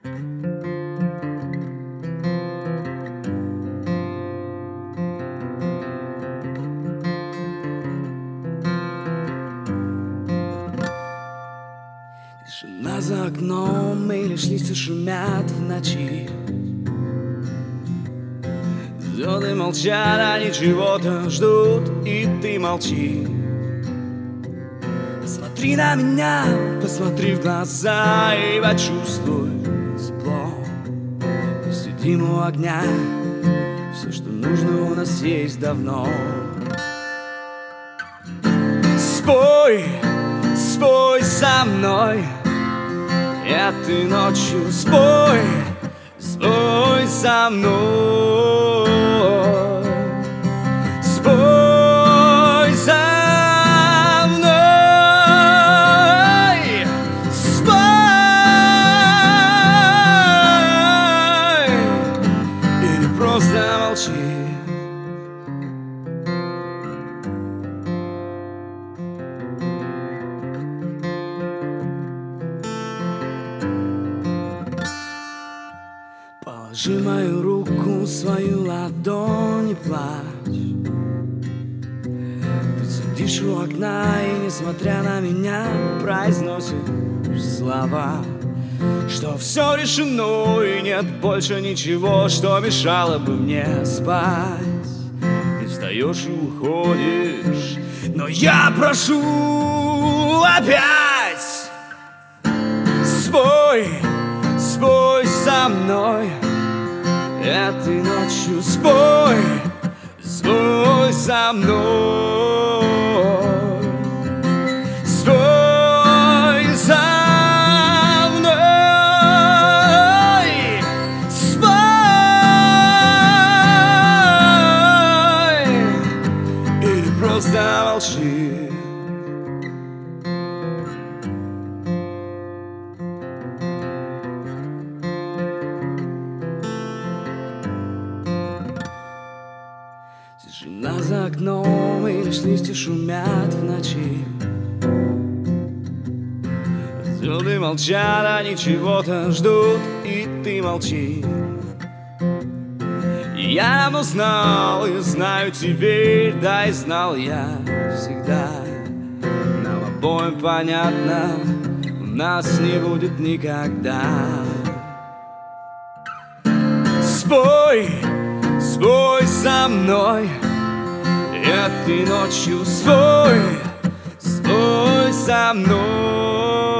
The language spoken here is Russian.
Тишина за окном, и лишь листья шумят в ночи. Звезды молчат, они чего-то ждут, и ты молчи. Посмотри на меня, посмотри в глаза и почувствуй тепло. Сидим у огня, все, что нужно, у нас есть давно. Спой, спой со мной, этой ночью спой, спой со мной. Спой со мной, спой, или просто молчи. Положи мою руку, свою ладонь и плачь. Ты сидишь у окна и, несмотря на меня, произносишь слова, что все решено и нет больше ничего, что мешало бы мне спать. Ты встаешь и уходишь, но я прошу опять. Спой, спой со мной, этой ночью спой, спой со мной. Спой со мной, спой, или просто молчи. Тишина за окном, и лишь листья шумят в ночи. Звезды молчат, они чего-то ждут, и ты молчи. И я давно знал и знаю теперь, да и знал я всегда. Нам обоим понятно, у нас не будет никогда. Спой, спой со мной, этой ночью спой, спой со мной.